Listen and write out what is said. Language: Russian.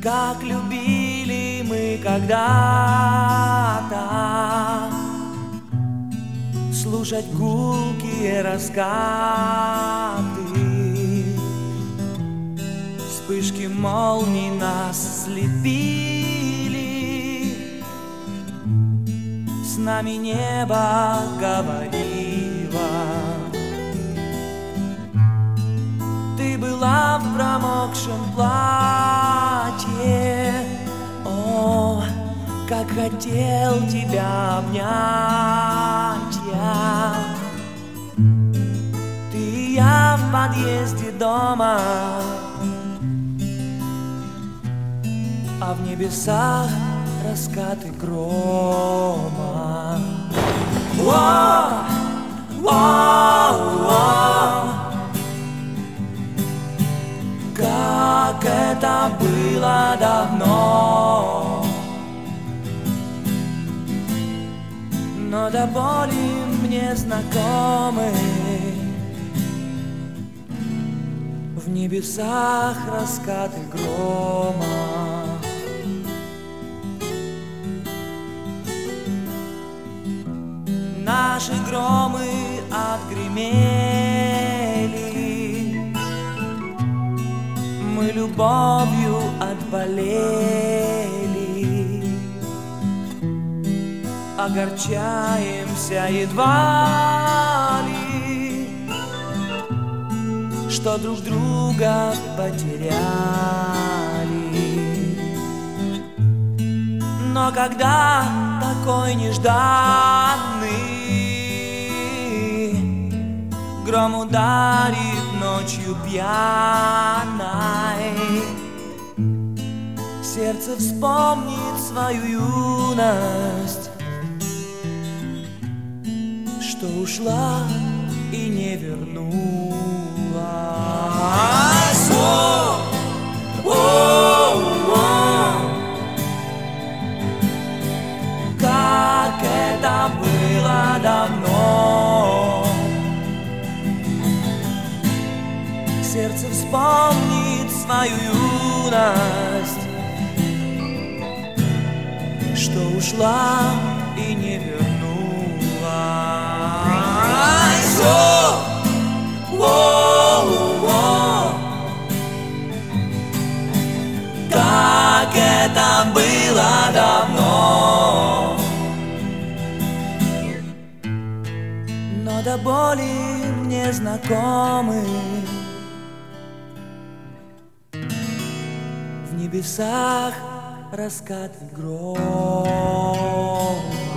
как любили мы когда-то, слушать гулкие раскаты, вспышки молний нас слепили, с нами небо говорило. Ты была в промокшем платье, о, как хотел тебя обнять я. Ты и я в подъезде дома, а в небесах раскаты грома. О, о, о, как это было давно, но до боли мне знакомы. В небесах раскаты грома. Наши громы отгремели, мы любовью отболели, огорчаемся едва ли, что друг друга потеряли. Но когда такой нежданный гром ударит ночью пьяной, сердце вспомнит свою юность, что ушла и не вернулась. Как это было давно, сердце вспомнит свою юность, что ушла и не вернулась. Как это было давно, но до боли мне знакомы. В небесах раскаты грома.